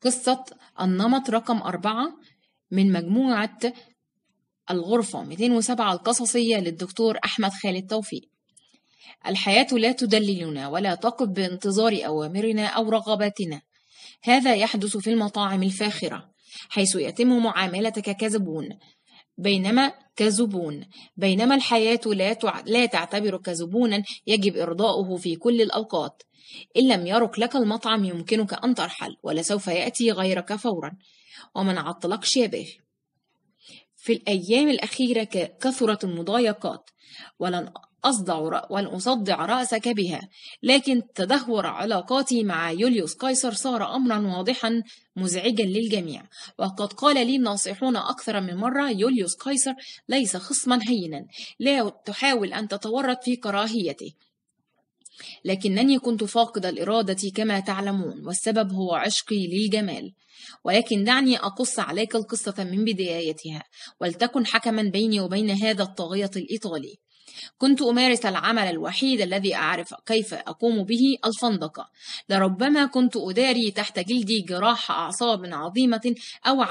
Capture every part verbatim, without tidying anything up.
قصة النمط رقم أربعة من مجموعة الغرفة مئتين وسبعة القصصية للدكتور أحمد خالد توفيق. الحياة لا تدللنا ولا تقف بانتظار أوامرنا أو رغباتنا. هذا يحدث في المطاعم الفاخرة حيث يتم معاملتك كزبون بينما كزبون بينما الحياة لا تع... لا تعتبرك زبونا يجب إرضاؤه في كل الأوقات. إن لم يرك لك المطعم يمكنك أن ترحل ولسوف يأتي غيرك فورا، ومن عطلكش يا باشا. في الأيام الأخيرة كثرت المضايقات، ولن أصدع ولن أصدع رأسك بها، لكن تدهور علاقاتي مع يوليوس قيصر صار أمرا واضحا مزعجا للجميع. وقد قال لي الناصحون أكثر من مرة: يوليوس قيصر ليس خصما هينا، لا تحاول أن تتورط في كراهيته. لكنني كنت فاقد الإرادة كما تعلمون، والسبب هو عشقي للجمال. ولكن دعني أقص عليك القصة من بدايتها، ولتكن حكما بيني وبين هذا الطاغية الإيطالي. كنت أمارس العمل الوحيد الذي أعرف كيف أقوم به، الفندقة. لربما كنت أداري تحت جلدي جراح أعصاب عظيمة أو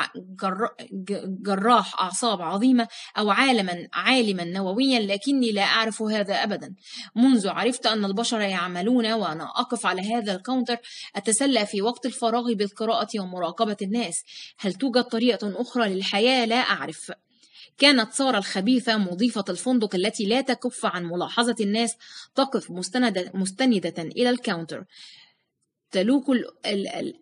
جراح أعصاب عظيمة أو عالما عالما نوويا، لكني لا أعرف هذا أبدا. منذ عرفت أن البشر يعملون وأنا أقف على هذا الكاونتر أتسلى في وقت الفراغ بالقراءة ومراقبة الناس. هل توجد طريقة أخرى للحياة؟ لا أعرف. كانت سارة الخبيثة مضيفة الفندق التي لا تكف عن ملاحظة الناس تقف مستندة, مستندة إلى الكاونتر، تلوك ال ال ال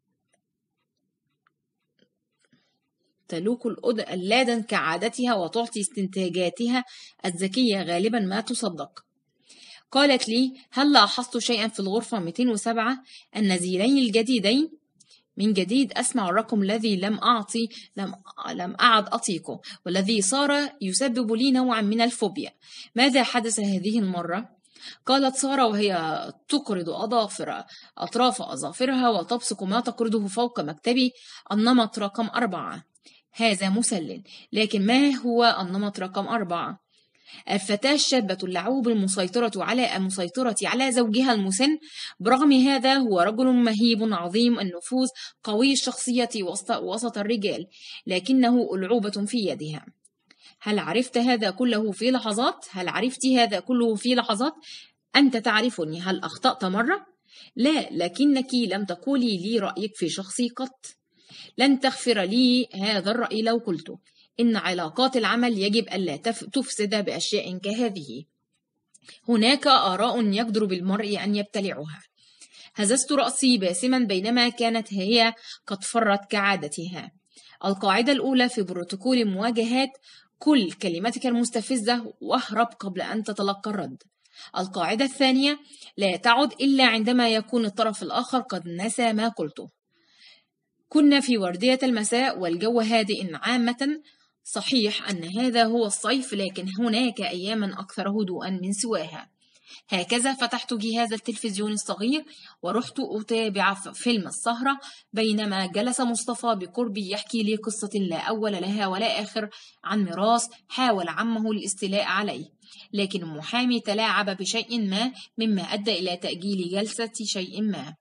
تلوك اللادن كعادتها وتعطي استنتاجاتها الذكية غالبا ما تصدق. قالت لي: هل لاحظت شيئا في الغرفة مئتين وسبعة؟ النزيلين الجديدين؟ من جديد أسمع الرقم الذي لم أعطي لم لم أعد أطيقه، والذي صار يسبب لي نوعا من الفوبيا. ماذا حدث هذه المرة؟ قالت سارة وهي تقرض أظافر أطراف أظافرها وتبصق ما تقرضه فوق مكتبي: النمط رقم أربعة. هذا مسلٍ، لكن ما هو النمط رقم أربعة؟ الفتاة الشابة اللعوب المسيطرة على المسيطرة على زوجها المسن. برغم هذا هو رجل مهيب عظيم النفوذ قوي الشخصية وسط, وسط الرجال، لكنه ألعوبة في يدها. هل عرفت هذا كله في لحظات؟ هل عرفت هذا كله في لحظات؟ أنت تعرفني. هل أخطأت مرة؟ لا، لكنك لم تقولي لي رأيك في شخصي قط. لن تغفر لي هذا الرأي لو قلت إن علاقات العمل يجب ألا تفسد بأشياء كهذه. هناك آراء يقدر بالمرء أن يبتلعها. هززت رأسي باسما بينما كانت هي قد فرت كعادتها. القاعدة الأولى في بروتوكول المواجهات: كل كلمتك المستفزة واهرب قبل أن تتلقى الرد. القاعدة الثانية: لا تعد إلا عندما يكون الطرف الآخر قد نسى ما قلته. كنا في وردية المساء والجو هادئ عامة. صحيح أن هذا هو الصيف، لكن هناك أياما أكثر هدوءا من سواها. هكذا فتحت جهاز التلفزيون الصغير ورحت أتابع فيلم السهرة، بينما جلس مصطفى بقربي يحكي لي قصة لا أول لها ولا آخر عن ميراث حاول عمه الاستيلاء عليه، لكن المحامي تلاعب بشيء ما مما أدى إلى تأجيل جلسة شيء ما.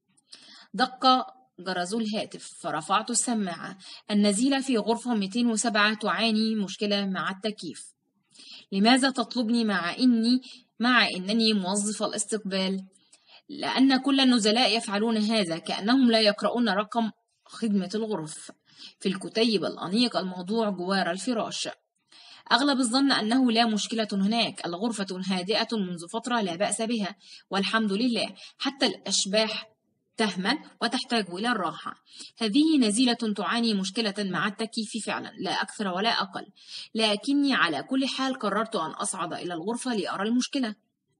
دق جرس الهاتف فرفعت السماعة. النزيلة في غرفة مئتين وسبعة تعاني مشكلة مع التكييف. لماذا تطلبني مع إني مع إنني موظف الاستقبال؟ لأن كل النزلاء يفعلون هذا، كأنهم لا يقرؤون رقم خدمة الغرف في الكتيب الأنيق الموضوع جوار الفراش. أغلب الظن أنه لا مشكلة هناك. الغرفة هادئة منذ فترة لا بأس بها والحمد لله. حتى الأشباح تهمل وتحتاج إلى الراحة. هذه نزيلة تعاني مشكلة مع التكييف فعلا، لا أكثر ولا أقل، لكني على كل حال قررت أن أصعد إلى الغرفة لأرى المشكلة.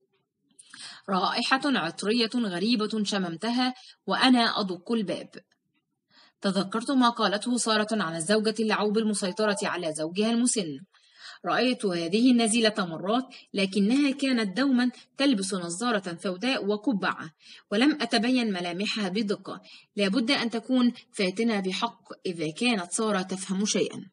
رائحة عطرية غريبة شممتها وأنا أدق الباب. تذكرت ما قالته سارة عن الزوجة اللعوب المسيطرة على زوجها المسن. رأيت هذه النزيلة مرات، لكنها كانت دوما تلبس نظارة سوداء وقبعة، ولم أتبين ملامحها بدقة. لابد أن تكون فاتنة بحق إذا كانت سارة تفهم شيئا.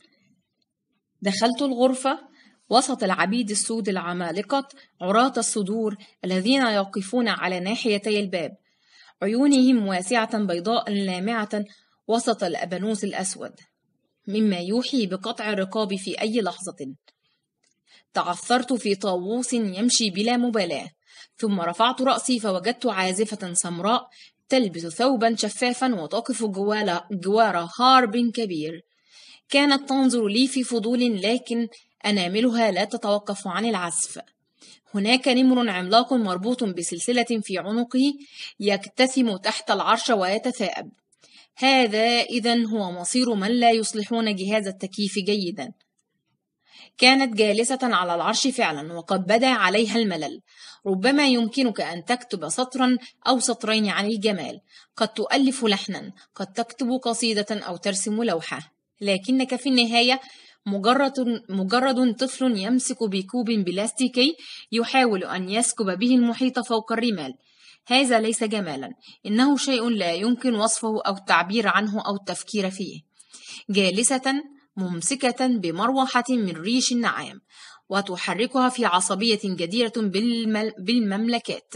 دخلت الغرفة وسط العبيد السود العمالقة عراة الصدور الذين يقفون على ناحيتي الباب. عيونهم واسعة بيضاء لامعة وسط الأبانوس الأسود، مما يوحي بقطع الرقاب في أي لحظة. تعثرت في طاووس يمشي بلا مبالاة، ثم رفعت رأسي فوجدت عازفة سمراء تلبس ثوبا شفافا وتقف جوار هارب كبير. كانت تنظر لي في فضول، لكن أناملها لا تتوقف عن العزف. هناك نمر عملاق مربوط بسلسلة في عنقه يكتثم تحت العرش ويتثاءب. هذا إذن هو مصير من لا يصلحون جهاز التكييف جيدا. كانت جالسة على العرش فعلا، وقد بدا عليها الملل. ربما يمكنك أن تكتب سطرا أو سطرين عن الجمال، قد تؤلف لحنا، قد تكتب قصيدة أو ترسم لوحة، لكنك في النهاية مجرد, مجرد طفل يمسك بكوب بلاستيكي يحاول أن يسكب به المحيط فوق الرمال. هذا ليس جمالا، إنه شيء لا يمكن وصفه أو التعبير عنه أو التفكير فيه. جالسة ممسكة بمروحة من ريش النعام وتحركها في عصبية جديرة بالمملكات.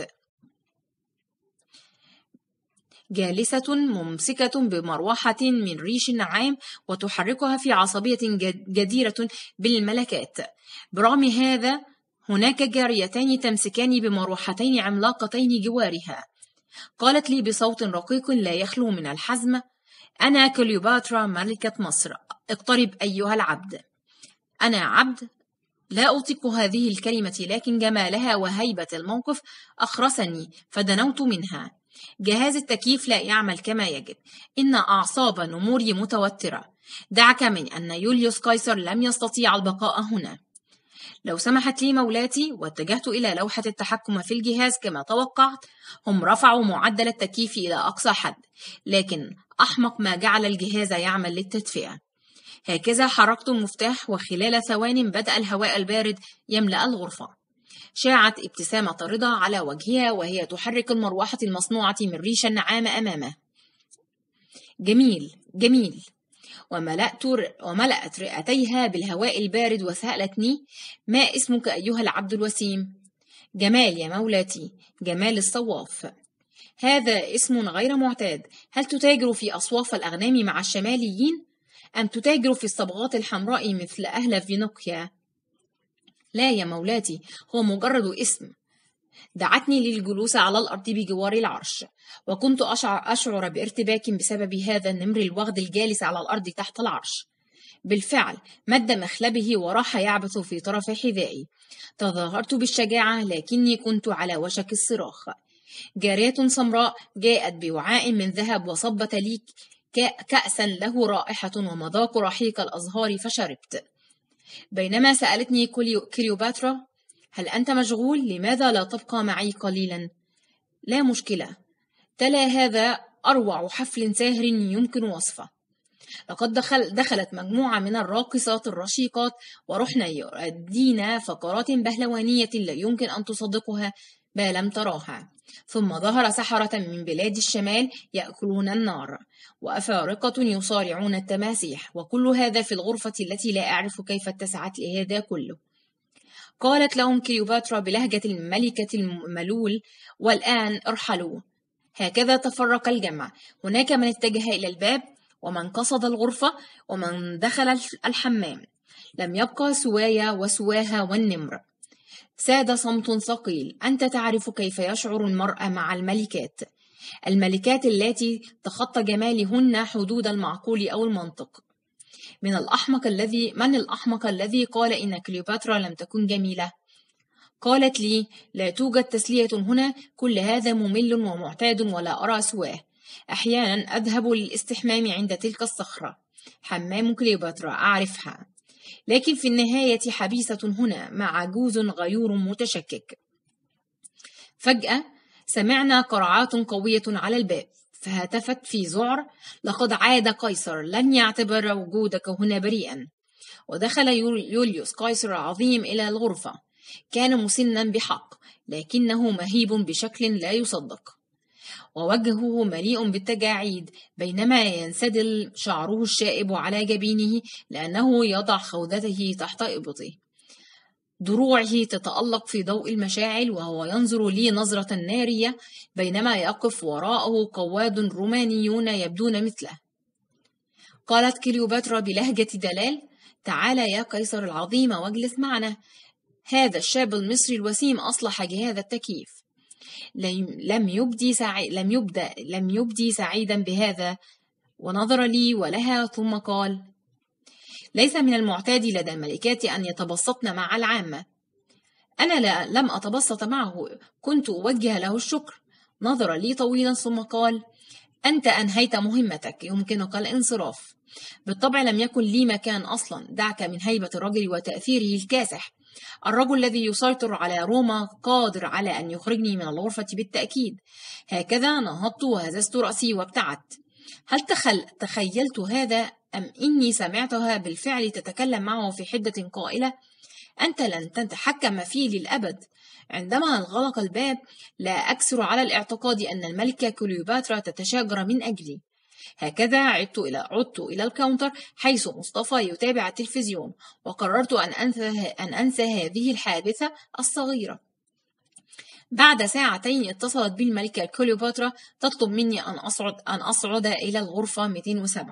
جالسة ممسكة بمروحة من ريش النعام وتحركها في عصبية جديرة بالملكات. برغم هذا هناك جاريتان تمسكان بمروحتين عملاقتين جوارها. قالت لي بصوت رقيق لا يخلو من الحزم: أنا كليوباترا ملكة مصر، اقترب أيها العبد. أنا عبد؟ لا أطيق هذه الكلمة، لكن جمالها وهيبة الموقف أخرسني فدنوت منها. جهاز التكييف لا يعمل كما يجب، إن أعصاب نموري متوترة. دعك من أن يوليوس قيصر لم يستطيع البقاء هنا. لو سمحت لي مولاتي، واتجهت إلى لوحة التحكم في الجهاز كما توقعت. هم رفعوا معدل التكييف إلى أقصى حد، لكن أحمق ما جعل الجهاز يعمل للتدفئة. هكذا حركت المفتاح، وخلال ثوان بدأ الهواء البارد يملأ الغرفة. شاعت ابتسامة رضا على وجهها وهي تحرك المروحة المصنوعة من ريش النعام أمامه. جميل جميل. وملأت وملأت رئتيها بالهواء البارد وسألتني: ما اسمك أيها العبد الوسيم؟ جمال يا مولاتي، جمال الصواف. هذا اسم غير معتاد. هل تتاجر في أصواف الأغنام مع الشماليين؟ أم تتاجر في الصبغات الحمراء مثل أهل فينوكيا؟ لا يا مولاتي، هو مجرد اسم. دعتني للجلوس على الأرض بجوار العرش، وكنت أشعر, أشعر بارتباك بسبب هذا النمر الوغد الجالس على الأرض تحت العرش. بالفعل مد مخلبه وراح يعبث في طرف حذائي. تظاهرت بالشجاعة، لكني كنت على وشك الصراخ. جارية سمراء جاءت بوعاء من ذهب وصبت لي كأسا له رائحة ومذاق رحيق الأزهار فشربت. بينما سألتني كليوباترا: هل أنت مشغول؟ لماذا لا تبقى معي قليلا؟ لا مشكلة. تلا هذا أروع حفل ساهر يمكن وصفه. لقد دخل دخلت مجموعة من الراقصات الرشيقات ورحنا يؤدينا فقرات بهلوانية لا يمكن أن تصدقها ما لم تراها. ثم ظهر سحرة من بلاد الشمال يأكلون النار، وأفارقة يصارعون التماسيح، وكل هذا في الغرفة التي لا أعرف كيف اتسعت لهذا كله. قالت لهم كليوباترا بلهجة الملكة الملول: والآن ارحلوا. هكذا تفرق الجمع. هناك من اتجه إلى الباب، ومن قصد الغرفة، ومن دخل الحمام. لم يبقى سوايا وسواها والنمر. ساد صمت ثقيل. أنت تعرف كيف يشعر المرأة مع الملكات، الملكات التي تخطى جمالهن حدود المعقول أو المنطق. من الأحمق الذي من الأحمق الذي قال إن كليوباترا لم تكن جميلة؟ قالت لي: لا توجد تسلية هنا، كل هذا ممل ومعتاد ولا أرى سواه. أحيانا أذهب للاستحمام عند تلك الصخرة، حمام كليوباترا أعرفها، لكن في النهاية حبيسة هنا مع عجوز غيور متشكك. فجأة سمعنا قرعات قوية على الباب، فهتفت في ذعر: لقد عاد قيصر، لن يعتبر وجودك هنا بريئا. ودخل يوليوس قيصر العظيم إلى الغرفة. كان مسنا بحق، لكنه مهيب بشكل لا يصدق، ووجهه مليء بالتجاعيد، بينما ينسدل شعره الشائب على جبينه لأنه يضع خوذته تحت إبطه. دروعه تتألق في ضوء المشاعل وهو ينظر لي نظرة نارية، بينما يقف وراءه قواد رومانيون يبدون مثله. قالت كليوباترا بلهجة دلال: تعال يا قيصر العظيم واجلس معنا. هذا الشاب المصري الوسيم أصلح جهاز التكييف. لم يبدي سعي... لم يبدأ لم يبدي سعيدا بهذا، ونظر لي ولها ثم قال: ليس من المعتاد لدى الملكات أن يتبسطن مع العامة. أنا لا لم أتبسط معه، كنت أوجه له الشكر. نظر لي طويلا ثم قال: أنت أنهيت مهمتك، يمكنك الانصراف. بالطبع لم يكن لي مكان أصلا، دعك من هيبة الرجل وتأثيره الكاسح. الرجل الذي يسيطر على روما قادر على أن يخرجني من الغرفة بالتأكيد. هكذا نهضت وهززت رأسي وابتعدت. هل تخل... تخيلت هذا أم إني سمعتها بالفعل تتكلم معه في حدة قائلة: أنت لن تتحكم فيه للأبد. عندما انغلق الباب لا أكثر على الاعتقاد أن الملكة كليوباترا تتشاجر من أجلي. هكذا عدت إلى عدت إلى الكاونتر حيث مصطفى يتابع التلفزيون، وقررت أن أنسى أن أنسى هذه الحادثة الصغيرة. بعد ساعتين اتصلت بي الملكة كليوباترا تطلب مني أن أصعد أن أصعد إلى الغرفة مئتين وسبعة.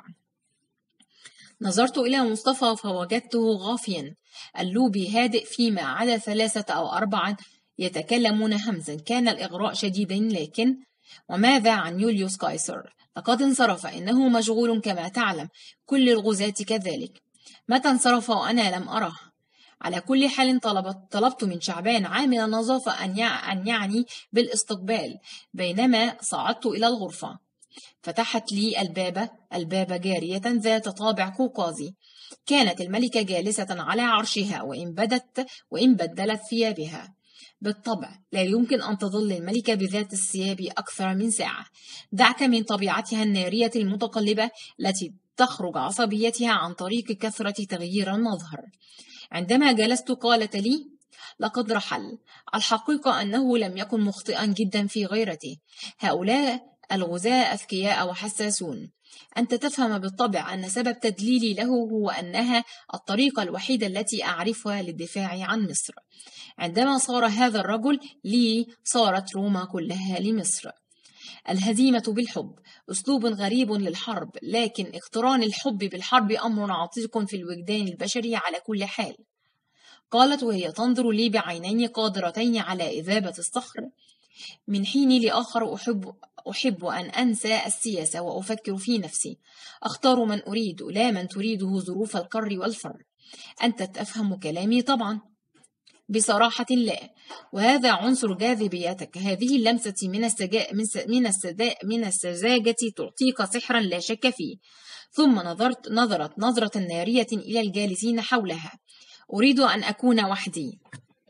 نظرت إلى مصطفى فوجدته غافيا، اللوبي هادئ فيما عدا ثلاثة أو أربعة يتكلمون همزا. كان الإغراء شديدا. لكن وماذا عن يوليوس قيصر؟ لقد انصرف، إنه مشغول كما تعلم، كل الغزاة كذلك. متى انصرف وأنا لم أره؟ على كل حال طلبت, طلبت من شعبان عامل النظافة أن, يع... أن يعني بالاستقبال. بينما صعدت إلى الغرفة فتحت لي الباب الباب جارية ذات طابع قوقازي. كانت الملكة جالسة على عرشها وإن بدت وإن بدلت ثيابها. بالطبع لا يمكن أن تظل الملكة بذات الثياب أكثر من ساعة. دعك من طبيعتها النارية المتقلبة التي تخرج عصبيتها عن طريق كثرة تغيير المظهر. عندما جلست قالت لي: لقد رحل. الحقيقة أنه لم يكن مخطئا جدا في غيرته. هؤلاء الغزاة أذكياء وحساسون. أنت تفهم بالطبع أن سبب تدليلي له هو أنها الطريقة الوحيدة التي أعرفها للدفاع عن مصر. عندما صار هذا الرجل لي صارت روما كلها لمصر. الهزيمة بالحب أسلوب غريب للحرب، لكن اقتران الحب بالحرب أمر عتيق في الوجدان البشري على كل حال. قالت وهي تنظر لي بعينين قادرتين على إذابة الصخر: من حين لآخر أحب, أحب أن أنسى السياسة وأفكر في نفسي. أختار من أريد لا من تريده ظروف القر والفر. أنت تفهم كلامي طبعا. بصراحة لا، وهذا عنصر جاذبيتك. هذه اللمسة من السجا... من السدا... من السذاجة تعطيك سحرا لا شك فيه. ثم نظرت نظرت نظرة نارية إلى الجالسين حولها. أريد أن أكون وحدي.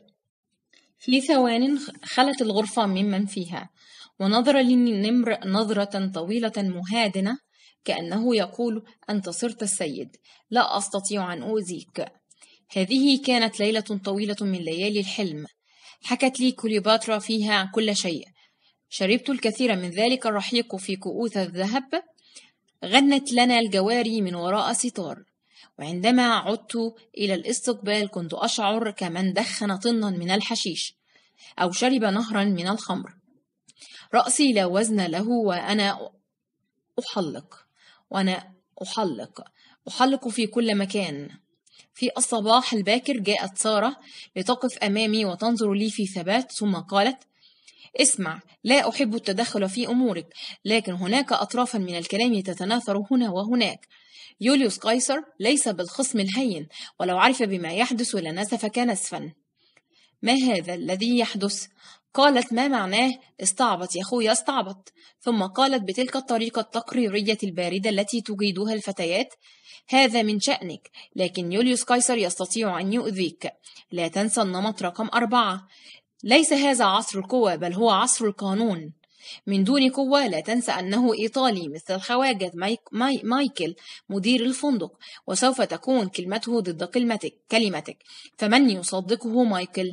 في ثوان خلت الغرفة ممن فيها، ونظر لي النمر نظرة طويلة مهادنة كأنه يقول: أنت صرت السيد، لا أستطيع أن أؤذيك. هذه كانت ليلة طويلة من ليالي الحلم. حكت لي كليوباترا فيها كل شيء. شربت الكثير من ذلك الرحيق في كؤوس الذهب. غنت لنا الجواري من وراء ستار. وعندما عدت إلى الاستقبال كنت أشعر كمن دخن طنا من الحشيش أو شرب نهرا من الخمر. رأسي لا وزن له وأنا أحلق وأنا أحلق أحلق في كل مكان. في الصباح الباكر جاءت سارة لتقف أمامي وتنظر لي في ثبات، ثم قالت: اسمع، لا أحب التدخل في أمورك، لكن هناك أطرافا من الكلام تتناثر هنا وهناك. يوليوس قيصر ليس بالخصم الهين، ولو عرف بما يحدث لنسفك نسفا. ما هذا الذي يحدث؟ قالت: ما معناه؟ استعبط يا أخوي، استعبط. ثم قالت بتلك الطريقة التقريرية الباردة التي تجيدها الفتيات: هذا من شأنك، لكن يوليوس قيصر يستطيع أن يؤذيك. لا تنسى النمط رقم أربعة. ليس هذا عصر القوة، بل هو عصر القانون. من دون قوة. لا تنسى أنه إيطالي مثل الخواجة مايك ماي مايكل مدير الفندق، وسوف تكون كلمته ضد كلمتك كلمتك فمن يصدقه مايكل؟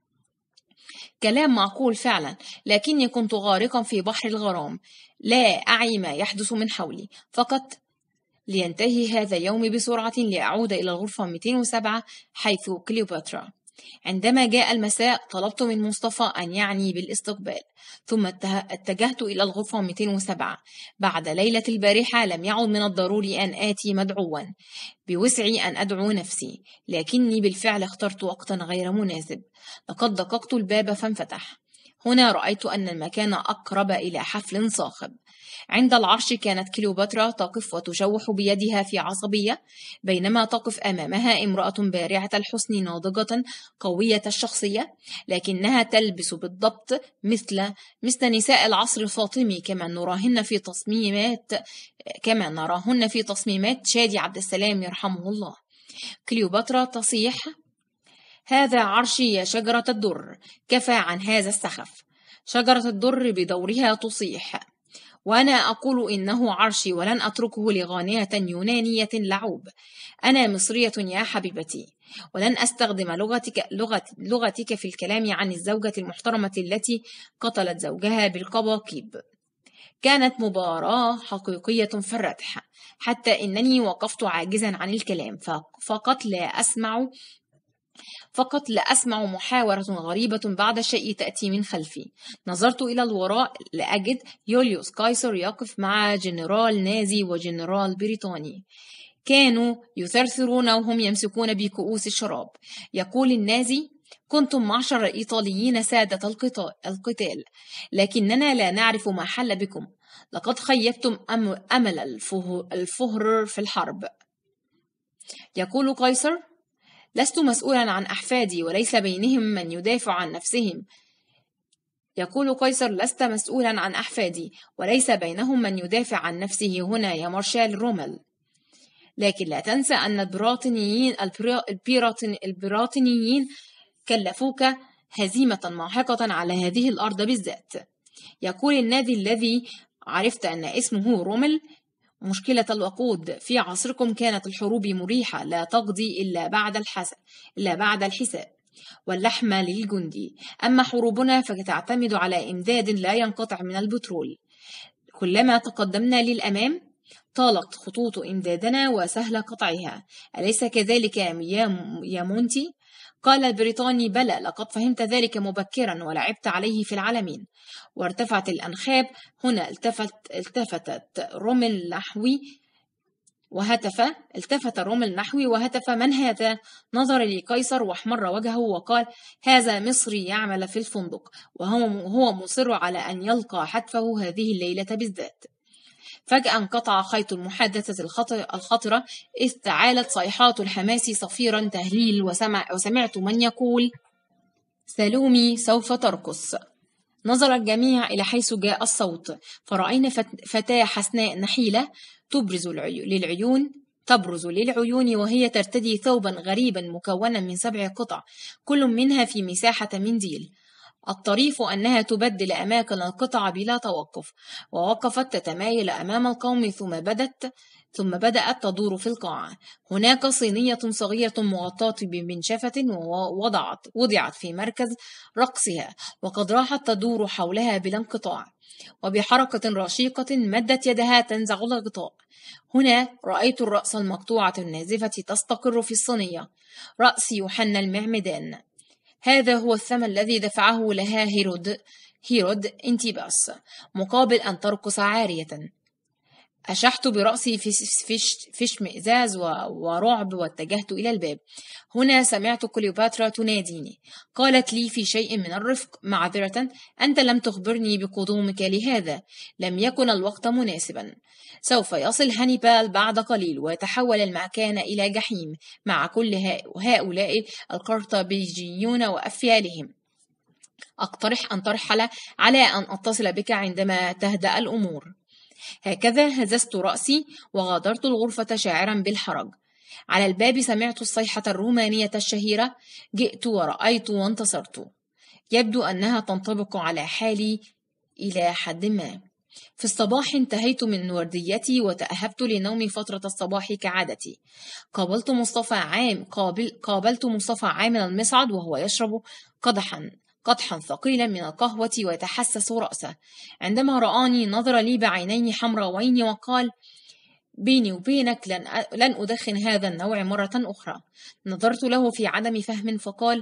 كلام معقول فعلا، لكني كنت غارقا في بحر الغرام، لا أعي ما يحدث من حولي. فقط لينتهي هذا اليوم بسرعة لأعود إلى الغرفة مئتين وسبعة حيث كليوباترا. عندما جاء المساء طلبت من مصطفى أن يعني بالاستقبال، ثم اتجهت إلى الغرفة مئتين وسبعة. بعد ليلة البارحة لم يعد من الضروري أن آتي مدعوا، بوسعي أن أدعو نفسي، لكني بالفعل اخترت وقتا غير مناسب. لقد دققت الباب فانفتح. هنا رأيت أن المكان أقرب إلى حفل صاخب. عند العرش كانت كليوباترا تقف وتشوح بيدها في عصبية، بينما تقف أمامها امرأة بارعة الحسن ناضجة قوية الشخصية، لكنها تلبس بالضبط مثل مثل نساء العصر الفاطمي كما نراهن في تصميمات كما نراهن في تصميمات شادي عبد السلام يرحمه الله. كليوباترا تصيح: هذا عرشي يا شجرة الدر، كفى عن هذا السخف. شجرة الدر بدورها تصيح: وأنا أقول إنه عرشي ولن أتركه لغانية يونانية لعوب. أنا مصرية يا حبيبتي، ولن أستخدم لغتك, لغت لغتك في الكلام عن الزوجة المحترمة التي قتلت زوجها بالقباقيب. كانت مباراة حقيقية في الردح، حتى إنني وقفت عاجزا عن الكلام، فقط لا أسمع فقط لا أسمع محاورة غريبة بعد الشيء تأتي من خلفي. نظرت إلى الوراء لأجد يوليوس قيصر يقف مع جنرال نازي وجنرال بريطاني. كانوا يثرثرون وهم يمسكون بكؤوس الشراب. يقول النازي: كنتم معشر الإيطاليين سادة القتال، لكننا لا نعرف ما حل بكم. لقد خيبتم أمل الفهر في الحرب. يقول قيصر: لست مسؤولا عن أحفادي وليس بينهم من يدافع عن نفسهم. يقول قيصر: لست مسؤولا عن أحفادي وليس بينهم من يدافع عن نفسه هنا يا مارشال رومل. لكن لا تنسى أن البريطانيين البريطانيين كلفوك هزيمة ماحقة على هذه الأرض بالذات. يقول النادي الذي عرفت أن اسمه رومل: مشكلة الوقود في عصركم كانت الحروب مريحة لا تقضي إلا بعد الحساب إلا بعد الحساب واللحم للجندي، أما حروبنا فتعتمد على إمداد لا ينقطع من البترول. كلما تقدمنا للأمام طالت خطوط إمدادنا وسهل قطعها، أليس كذلك يا مونتي؟ قال البريطاني: بلى، لقد فهمت ذلك مبكرا ولعبت عليه في العالمين. وارتفعت الأنخاب. هنا التفت التفتت رومل نحوي وهتف التفت رومل نحوي وهتف: من هذا؟ نظر لقيصر واحمر وجهه وقال: هذا مصري يعمل في الفندق، وهو هو مصر على أن يلقى حتفه هذه الليلة بالذات. فجأة انقطع خيط المحادثة الخطرة، إذ تعالت صيحات الحماس صفيرا تهليل، وسمع وسمعت من يقول: سلومي سوف ترقص. نظر الجميع إلى حيث جاء الصوت، فرأينا فتاة حسناء نحيلة تبرز للعيون تبرز للعيون وهي ترتدي ثوبا غريبا مكونا من سبع قطع، كل منها في مساحة منديل. الطريف أنها تبدل أماكن القطع بلا توقف، ووقفت تتمايل أمام القوم ثم بدت ثم بدأت تدور في القاعة. هناك صينية صغيرة مغطاة بمنشفة ووضعت وضعت في مركز رقصها، وقد راحت تدور حولها بلا انقطاع، وبحركة رشيقة مدت يدها تنزع الغطاء. هنا رأيت الرأس المقطوعة النازفة تستقر في الصينية، رأس يوحنا المعمدان. هذا هو الثمن الذي دفعه لها هيرود هيرود انتيباس مقابل أن ترقص عارية. أشحت برأسي في اشمئزاز ورعب واتجهت إلى الباب. هنا سمعت كليوباترا تناديني. قالت لي في شيء من الرفق: معذرة، أنت لم تخبرني بقدومك لهذا، لم يكن الوقت مناسبا. سوف يصل هانيبال بعد قليل ويتحول المكان إلى جحيم مع كل هؤلاء القرطبيجيون وأفيالهم. أقترح أن ترحل على أن أتصل بك عندما تهدأ الأمور. هكذا هززت رأسي وغادرت الغرفة شاعرا بالحرج. على الباب سمعت الصيحة الرومانية الشهيرة: جئت ورأيت وانتصرت. يبدو أنها تنطبق على حالي إلى حد ما. في الصباح انتهيت من ورديتي وتأهبت لنوم فترة الصباح كعادتي. قابلت مصطفى عام قابل قابلت مصطفى عامل المصعد وهو يشرب قدحا قدحا ثقيلا من القهوة ويتحسس رأسه. عندما رآني نظر لي بعينين حمراوين وقال: بيني وبينك لن, لن أدخن هذا النوع مرة أخرى. نظرت له في عدم فهم فقال: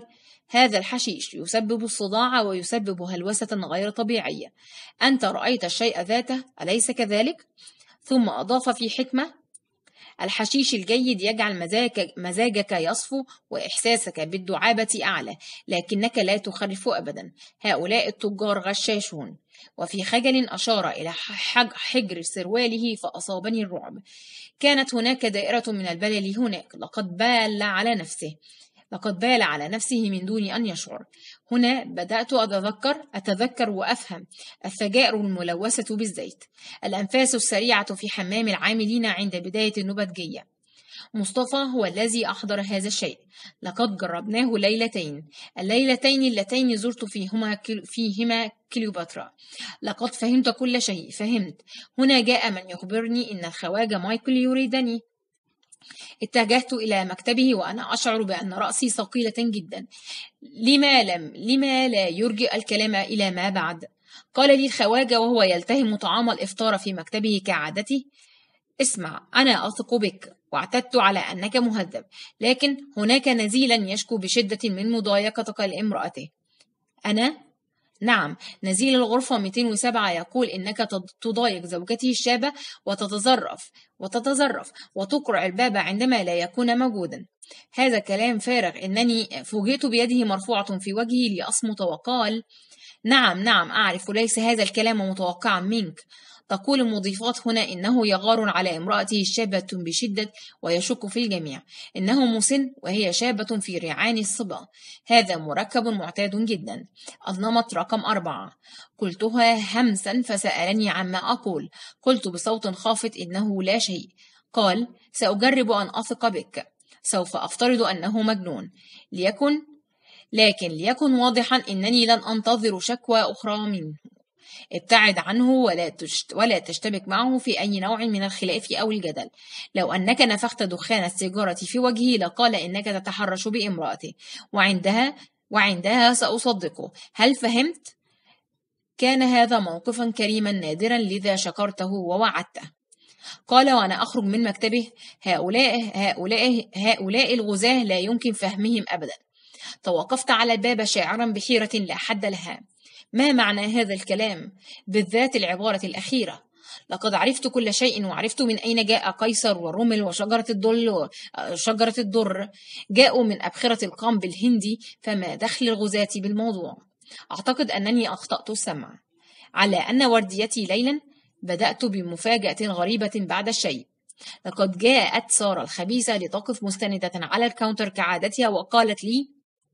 هذا الحشيش يسبب الصداع ويسبب هلوسة غير طبيعية. أنت رأيت الشيء ذاته، أليس كذلك؟ ثم أضاف في حكمة: الحشيش الجيد يجعل مزاجك, مزاجك يصفو وإحساسك بالدعابة أعلى، لكنك لا تخرف أبدا. هؤلاء التجار غشاشون. وفي خجل أشار إلى حجر سرواله فأصابني الرعب. كانت هناك دائرة من البلل هناك. لقد بال على نفسه لقد بال على نفسه من دون أن يشعر. هنا بدأت أتذكر أتذكر وأفهم الفجائر الملوثة بالزيت، الأنفاس السريعة في حمام العاملين عند بداية النباتجية. مصطفى هو الذي أحضر هذا الشيء. لقد جربناه ليلتين، الليلتين اللتين زرت فيهما فيهما كليوباترا. لقد فهمت كل شيء، فهمت. هنا جاء من يخبرني إن الخواجة مايكل يريدني. اتجهت إلى مكتبه وأنا أشعر بأن رأسي ثقيلة جدا. لما لم لما لا يرجئ الكلام إلى ما بعد؟ قال لي الخواجة وهو يلتهم طعام الإفطار في مكتبه كعادته: اسمع، أنا أثق بك واعتدت على أنك مهذب، لكن هناك نزيلا يشكو بشدة من مضايقتك لامرأته. أنا؟ نعم، نزيل الغرفة مئتين وسبعة يقول إنك تضايق زوجته الشابة وتتظرف وتتظرف وتقرع الباب عندما لا يكون موجودا. هذا كلام فارغ. إنني فوجئت بيده مرفوعة في وجهي لأصمت، وقال: نعم نعم أعرف، ليس هذا الكلام متوقعا منك. تقول المضيفات هنا إنه يغار على امرأته الشابة بشدة ويشك في الجميع. إنه مسن وهي شابة في ريعان الصبا. هذا مركب معتاد جدا. النمط رقم أربعة. قلتها همسا فسألني عما أقول. قلت بصوت خافت إنه لا شيء. قال: سأجرب أن أثق بك. سوف أفترض أنه مجنون. ليكن لكن ليكن واضحا إنني لن أنتظر شكوى أخرى منه. ابتعد عنه ولا ولا تشتبك معه في أي نوع من الخلاف أو الجدل. لو أنك نفخت دخان السيجارة في وجهه لقال إنك تتحرش بامرأته، وعندها وعندها سأصدقه. هل فهمت؟ كان هذا موقفا كريما نادرا، لذا شكرته ووعدته. قال وأنا أخرج من مكتبه: هؤلاء هؤلاء هؤلاء الغزاة لا يمكن فهمهم أبدا. توقفت على الباب شاعرا بحيرة لا حد لها. ما معنى هذا الكلام؟ بالذات العبارة الأخيرة. لقد عرفت كل شيء، وعرفت من أين جاء قيصر ورومل وشجرة الدل شجرة الدر. جاءوا من أبخرة القنب الهندي، فما دخل الغزاة بالموضوع؟ أعتقد أنني أخطأت السمع. على أن ورديتي ليلا. بدأت بمفاجأة غريبة بعد الشيء. لقد جاءت سارة الخبيثة لتقف مستندة على الكاونتر كعادتها وقالت لي: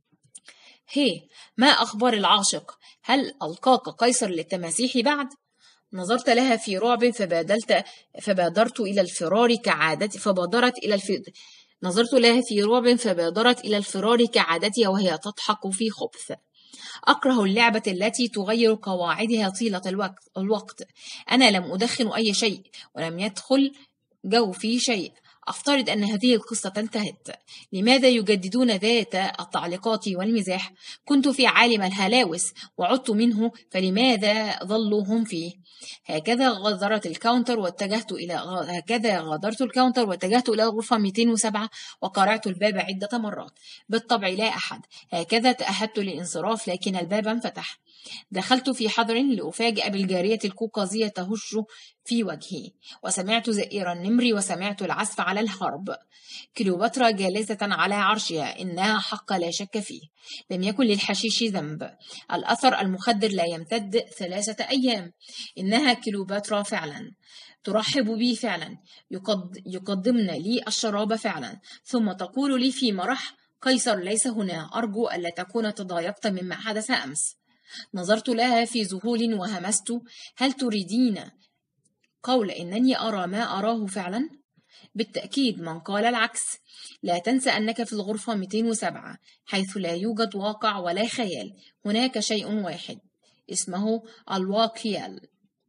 هي، ما أخبار العاشق؟ هل ألقاك قيصر للتماسيح بعد؟ نظرت لها في رعب فبادلت فبادرت إلى الفرار كعادتي فبادرت إلى الف... نظرت لها في رعب فبادرت إلى الفرار كعادتها وهي تضحك في خبث. أكره اللعبة التي تغير قواعدها طيلة الوقت. الوقت. أنا لم أدخن أي شيء ولم يدخل جوفي شيء. أفترض أن هذه القصة انتهت. لماذا يجددون ذات التعليقات والمزاح؟ كنت في عالم الهلاوس وعدت منه، فلماذا ظلوا هم فيه؟ هكذا غادرت الكاونتر واتجهت إلى هكذا غادرت الكاونتر واتجهت إلى الغرفة مئتين وسبعة وقرعت الباب عدة مرات. بالطبع لا أحد. هكذا تأهبت للانصراف، لكن الباب انفتح. دخلت في حذر لأفاجأ بالجارية القوقازية تهش في وجهي، وسمعت زئير النمر وسمعت العزف على الهرب. كليوباترا جالسة على عرشها، إنها حق لا شك فيه. لم يكن للحشيش ذنب. الأثر المخدر لا يمتد ثلاثة أيام. إنها كليوباترا فعلا. ترحب بي فعلا. يقد... يقدمن لي الشراب فعلا. ثم تقول لي في مرح: قيصر ليس هنا. أرجو ألا تكون تضايقت مما حدث أمس. نظرت لها في ذهول وهمست: هل تريدين قول إنني أرى ما أراه فعلا؟ بالتأكيد. من قال العكس؟ لا تنسى أنك في الغرفة مئتين وسبعة، حيث لا يوجد واقع ولا خيال. هناك شيء واحد اسمه الواقيال،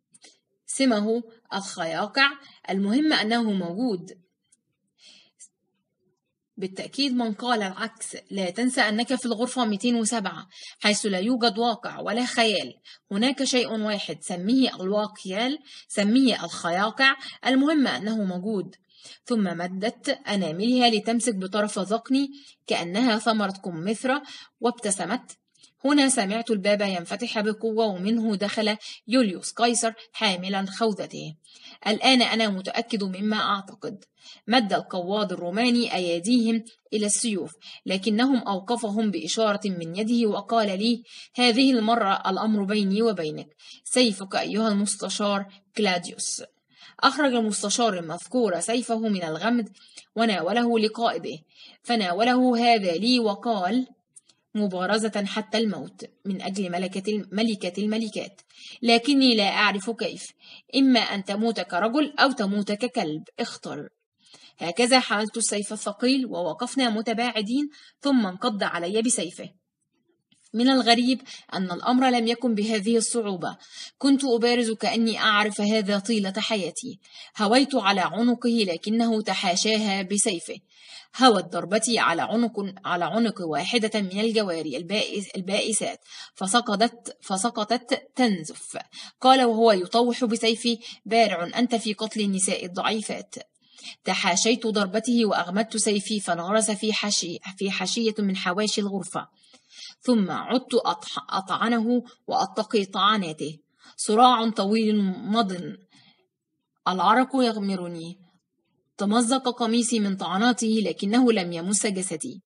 سمه الخياقع. المهم أنه موجود. بالتأكيد من قال العكس. لا تنسى أنك في الغرفة مئتين وسبعة، حيث لا يوجد واقع ولا خيال. هناك شيء واحد، سميه الواقيال، سميه الخياقع، المهم أنه موجود. ثم مدت أناملها لتمسك بطرف ذقني كأنها ثمرة كمثرى وابتسمت. هنا سمعت الباب ينفتح بقوة، ومنه دخل يوليوس قيصر حاملا خوذته. الآن أنا متأكد مما أعتقد. مد القواد الروماني أيديهم إلى السيوف، لكنهم أوقفهم بإشارة من يده وقال لي: هذه المرة الأمر بيني وبينك، سيفك أيها المستشار كلاديوس. أخرج المستشار المذكور سيفه من الغمد وناوله لقائده، فناوله هذا لي وقال: مبارزة حتى الموت من أجل ملكة ملكة الملكات، لكني لا أعرف كيف. إما أن تموت كرجل أو تموت ككلب، اختر. هكذا حملت السيف الثقيل ووقفنا متباعدين، ثم انقض علي بسيفه. من الغريب أن الأمر لم يكن بهذه الصعوبة. كنت أبارز كأني أعرف هذا طيلة حياتي. هويت على عنقه لكنه تحاشاها بسيفه. هوت ضربتي على عنق على عنق واحدة من الجواري البائس البائسات، فسقطت فسقطت تنزف. قال وهو يطوح بسيفي: بارع أنت في قتل النساء الضعيفات. تحاشيت ضربته وأغمدت سيفي فانغرس في حشي في حشية من حواشي الغرفة، ثم عدت أطعنه وأتقي طعناته. صراع طويل مض، العرق يغمرني. تمزق قميصي من طعناته لكنه لم يمس جسدي.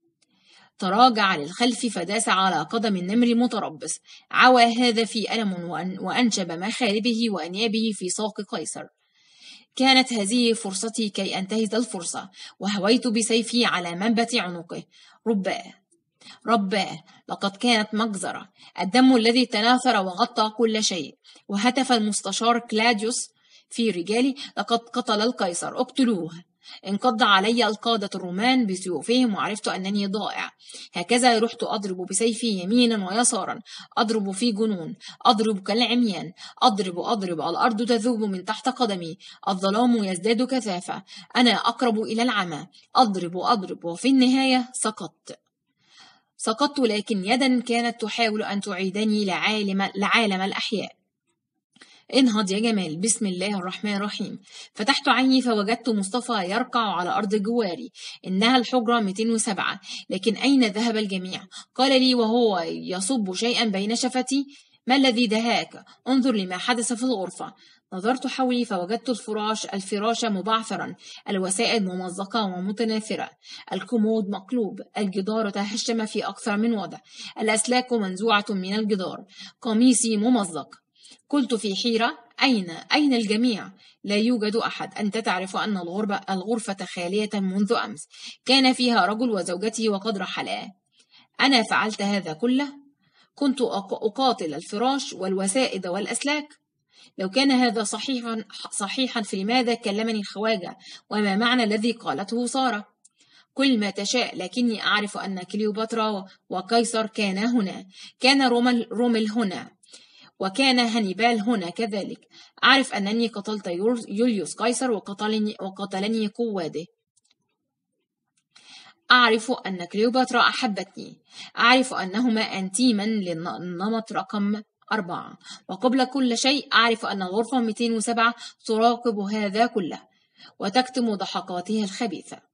تراجع للخلف فداس على قدم النمر متربص. عوى هذا في ألم وأنشب مخالبه وأنيابه في ساق قيصر. كانت هذه فرصتي كي أنتهز الفرصة، وهويت بسيفي على منبت عنقه. رباه رباه لقد كانت مجزرة. الدم الذي تناثر وغطى كل شيء. وهتف المستشار كلاديوس في رجالي: لقد قتل القيصر، اقتلوه. انقض علي القادة الرومان بسيوفهم وعرفت أنني ضائع. هكذا رحت أضرب بسيفي يمينا ويسارا، أضرب في جنون، أضرب كالعميان، أضرب أضرب الأرض تذوب من تحت قدمي، الظلام يزداد كثافة، أنا أقرب إلى العمى، أضرب أضرب وفي النهاية سقطت. سقطت لكن يدا كانت تحاول أن تعيدني لعالم, لعالم الأحياء. انهض يا جمال، بسم الله الرحمن الرحيم. فتحت عيني فوجدت مصطفى يرقع على أرض جواري. إنها الحجرة مئتين وسبعة، لكن أين ذهب الجميع؟ قال لي وهو يصب شيئا بين شفتي: ما الذي دهاك؟ انظر لما حدث في الغرفة. نظرت حولي فوجدت الفراش الفراش مبعثرا، الوسائد ممزقة ومتناثرة، الكومود مقلوب، الجدار تهشم في أكثر من وضع، الأسلاك منزوعة من الجدار، قميصي ممزق. قلت في حيرة: أين أين الجميع؟ لا يوجد أحد. أنت تعرف أن الغرفة الغرفة خالية منذ أمس. كان فيها رجل وزوجته وقد رحلا. أنا فعلت هذا كله. كنت أقاتل الفراش والوسائد والأسلاك. لو كان هذا صحيحا صحيحا فلماذا كلمني الخواجة؟ وما معنى الذي قالته سارة؟ كل ما تشاء، لكني أعرف أن كليوباترا وقيصر كانا هنا. كان رومل, رومل هنا، وكان هانيبال هنا كذلك. أعرف أنني قتلت يوليوس قيصر وقتلني, وقتلني قواده. أعرف أن كليوباترا أحبتني. أعرف أنهما أنتيما للنمط رقم أربعة. وقبل كل شيء أعرف أن الغرفة مئتين وسبعة تراقب هذا كله وتكتم ضحكاتها الخبيثة.